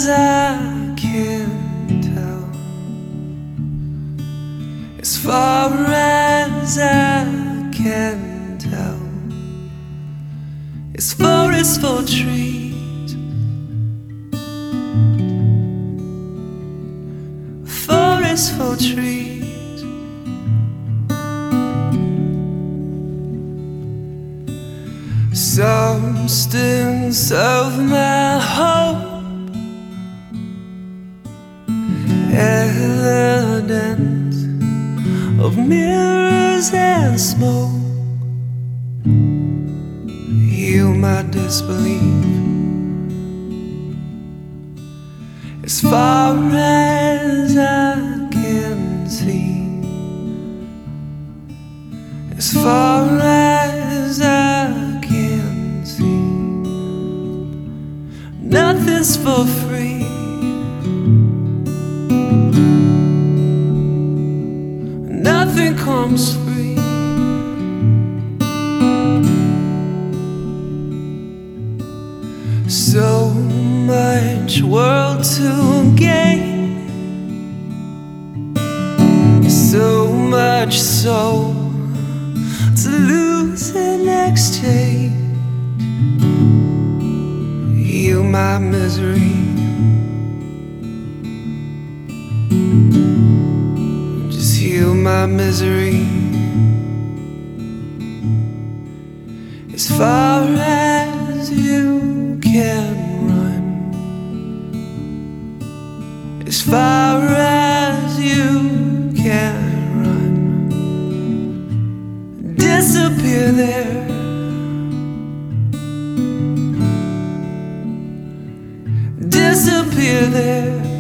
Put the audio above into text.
as I can tell, as far as I can tell, it's forest for trees, forest for trees. Substance of my hope, evidence of mirrors and smoke. Heal my disbelief, as far as I can see, as far as I can see. Nothing's for free, nothing comes free. So much world to gain, so much soul to lose in exchange. Heal my misery, just heal my misery. As far as you can run, as far as you can run, disappear there, disappear there.